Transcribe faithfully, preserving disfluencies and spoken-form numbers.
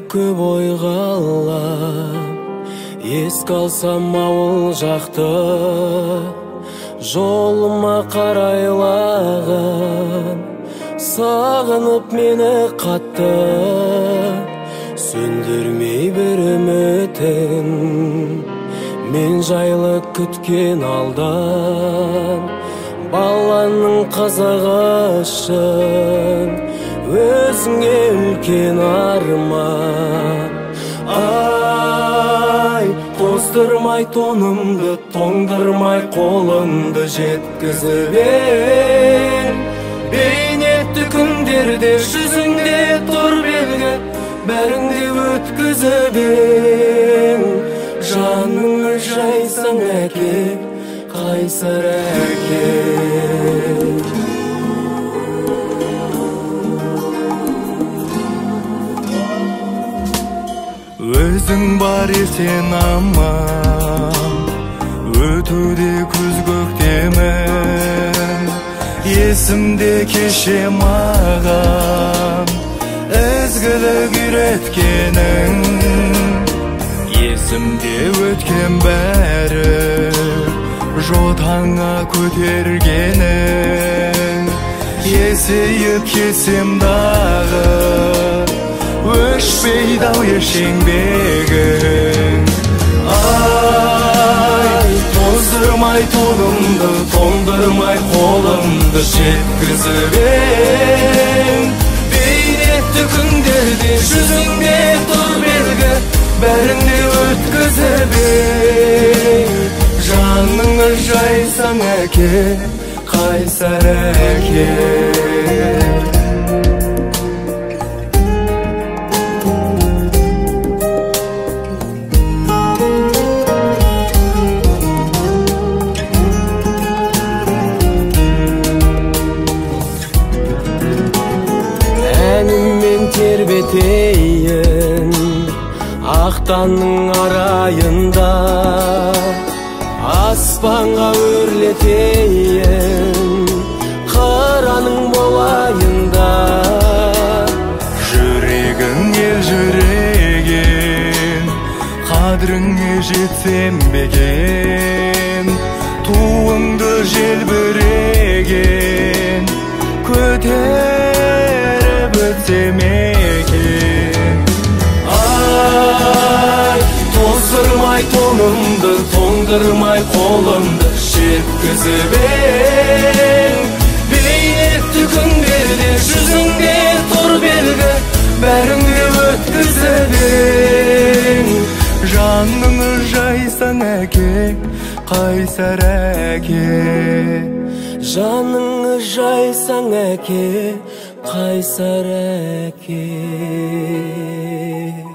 көп ойға алам, еске алсам ауыл жақты, жолыма қарайлаған, сағынып мені қатты, сөндірмей бір үмітін, мен жайлы күткен алдан, баланың қызығы үшін, өзіңе үлкен арман. Ай, тоздырмай тонымды, тоңдырмай қолымды жеткізіп ең, бейнетті күндерде жүзіңде тұр белгі, бәріңде өткізіп ең. Жаныңы жайсаң әке, қайсар әке. Өзің бар есен аман, өтуде күз көктемін, есімде кеше маған ізгілік үйреткенің, есімде өткен бәрі жотаңа көтергенің, есейіп кетсем дағы өшпейді ау еңбегің. Ай, тоздырмай тонымды, тоңдырмай қолымды жеткізіп ең, бейнетті күндерде жүзіңде тұр белгі, бәріңде өткізіп ең. Жаныңы жайсаң әке, қайсар әке. Әніммен тербетейін ақтанның арайында, аспанға өрлетейін қыраның болайында. Жүрегің ел жүреген, қадіріңе жетсем беген, туыңды желбіреген, көтеріп өтсем екен. Ай, тоздырмай тонымды, тоңдырмай қолымды жеткізіп ең, бейнетті күндерде жүзіңде тұр белгі, бәріңде өткізіп ең. Жаныңы жайсаң әке, қайсар әке. Жаныңы жайсаң әке, қайсар әке.